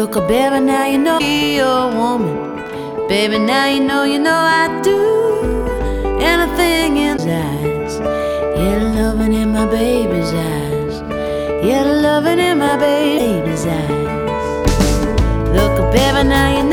Look, baby, now you know you're a woman. Baby, now you know I do anything in his eyes. Yeah, the loving in my baby's eyes. Yeah, the loving in my baby's eyes. Look, baby, now you know